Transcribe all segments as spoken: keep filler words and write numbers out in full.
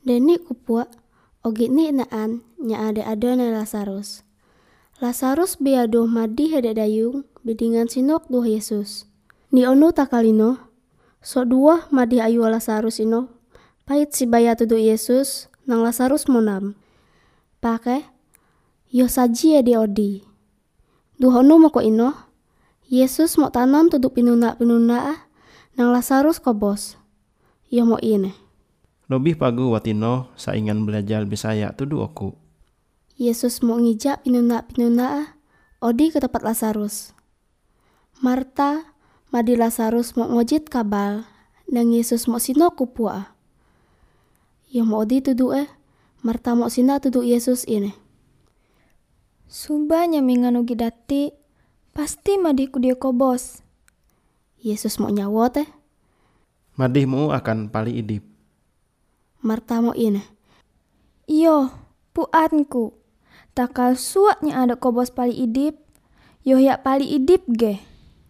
Deni kupua ogi ni naan nya ade adone Lazarus. Lazarus biado madi hede dayung bidingan sinok duh Yesus. Ni onu takalino so dua madi ayu Lazarus ino pait si baya tudu Yesus nang Lazarus monam. Pake yo saji ede odi. Duh onu moko ino Yesus mo tanom tudu pinuna-pinuna ah nang Lazarus kobos. Yo mo ine. Lebih pagu watino saingan belajar Bisaya tudu aku. Yesus mau ngijak pinuna-pinuna ah odi ke tempat Lazarus. Marta madi Lazarus mau ngojit kabal nang Yesus mau sino kupua. Yo mau odi tudu eh Marta mau sina tudu Yesus ini. Suba nyamingan ugi dati pasti madiku dia kobos. Yesus mau nyawot eh. Madihmu akan pali idip. Marta mau ini. Iyo, puanku. Takal suaknya ada kobos pali idip, yo yak pali idip ge.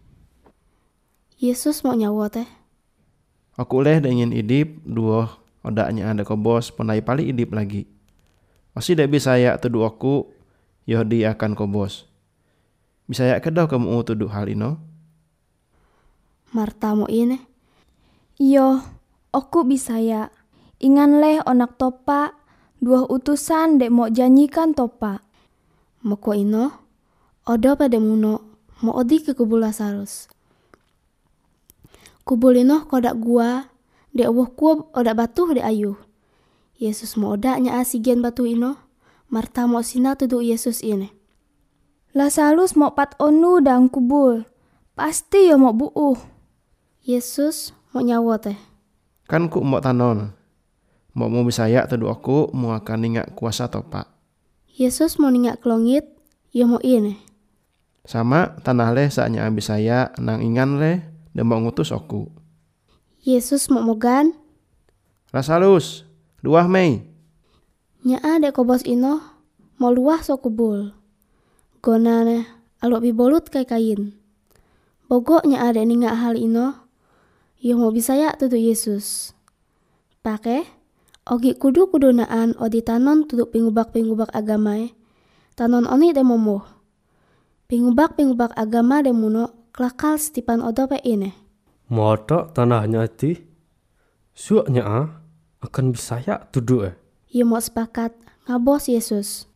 Yesus mau nyawot eh. Aku leh ingin idip duo odaknya ada kobos penai pali idip lagi. Masih dak Bisaya tudu aku, yo di akan kobos. Bisaya kedah kamu tudu hal ino? Marta mau ini. Iyo, aku Bisaya. Ingan leh onak topa, dua utusan dek mau janjikan topa. Moko ino, odo pada muno, mau odi ke kubul Lazarus. Kubul ino kodak gua, dek woh kuo odak batu dek ayu. Yesus mau odaknya asigen batu ino, Marta mau sina tudu Yesus ini. Lazarus mau pat onu dang kubul, pasti yo mau buuh. Yesus mau nyawot eh. Kan ku mau tanon. Mau mau Bisaya tudu aku mau akan ningak kuasa topa. Yesus mau ningak kelongit, yo mau ini. Sama tanah leh saatnya Bisaya nang ingan leh dan mau ngutus aku. Yesus mau mogan. Lazarus, luah mei. Nya ade kobos ino mau luah so kubul. Gonane alok bibolut kai kain. Bogoknya ade ningak hal ino, yo mau Bisaya tudu Yesus. Pake ogi kudu kudunaan odi tanon tudu pingubak-pingubak agama e. Tanon oni de momoh. Pingubak-pingubak agama de muno kelakal setipan odo pe ini. Moto tanahnya ti suaknya ah akan Bisaya tudu eh. Yo mau sepakat ngabos Yesus.